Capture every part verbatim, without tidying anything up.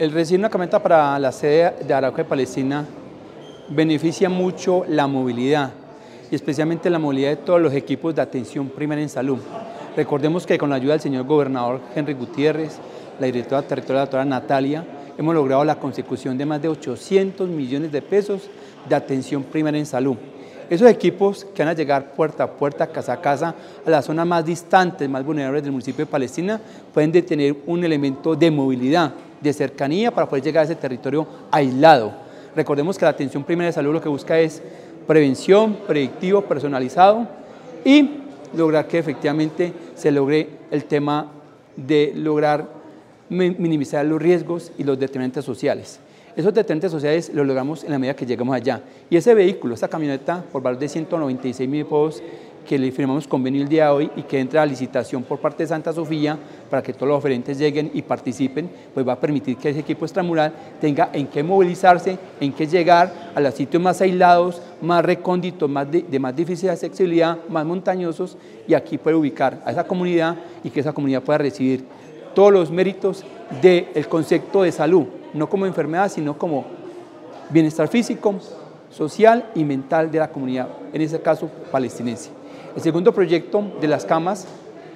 El recibir una camioneta para la sede de Arauca de Palestina beneficia mucho la movilidad y especialmente la movilidad de todos los equipos de atención primaria en salud. Recordemos que con la ayuda del señor gobernador Henry Gutiérrez, la directora territorial, la doctora Natalia, hemos logrado la consecución de más de ochocientos millones de pesos de atención primaria en salud. Esos equipos que van a llegar puerta a puerta, casa a casa, a las zonas más distantes, más vulnerables del municipio de Palestina, pueden tener un elemento de movilidad, de cercanía para poder llegar a ese territorio aislado. Recordemos que la atención primaria de salud lo que busca es prevención, predictivo, personalizado y lograr que efectivamente se logre el tema de lograr minimizar los riesgos y los determinantes sociales. Esos determinantes sociales los logramos en la medida que llegamos allá. Y ese vehículo, esta camioneta por valor de ciento noventa y seis mil pesos que le firmamos convenio el día de hoy y que entra a licitación por parte de Santa Sofía para que todos los oferentes lleguen y participen, pues va a permitir que ese equipo extramural tenga en qué movilizarse, en qué llegar a los sitios más aislados, más recónditos, más de, de más difícil accesibilidad, más montañosos, y aquí puede ubicar a esa comunidad y que esa comunidad pueda recibir todos los méritos del concepto de salud, no como enfermedad, sino como bienestar físico, social y mental de la comunidad, en ese caso palestinense. El segundo proyecto de las camas,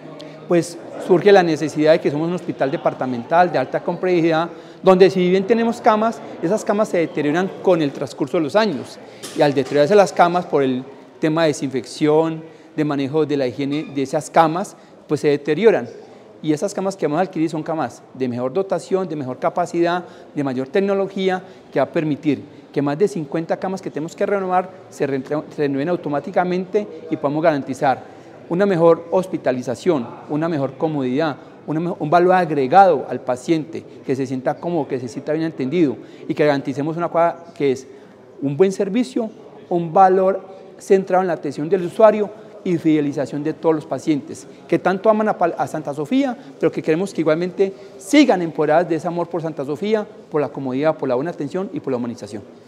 pues surge la necesidad de que somos un hospital departamental de alta complejidad, donde si bien tenemos camas, esas camas se deterioran con el transcurso de los años, y al deteriorarse las camas por el tema de desinfección, de manejo de la higiene de esas camas, pues se deterioran. Y esas camas que vamos a adquirir son camas de mejor dotación, de mejor capacidad, de mayor tecnología, que va a permitir que más de cincuenta camas que tenemos que renovar se renueven automáticamente y podamos garantizar una mejor hospitalización, una mejor comodidad, una mejor, un valor agregado al paciente, que se sienta cómodo, que se sienta bien entendido y que garanticemos una cosa que es un buen servicio, un valor centrado en la atención del usuario y fidelización de todos los pacientes, que tanto aman a, a Santa Sofía, pero que queremos que igualmente sigan empoderadas de ese amor por Santa Sofía, por la comodidad, por la buena atención y por la humanización.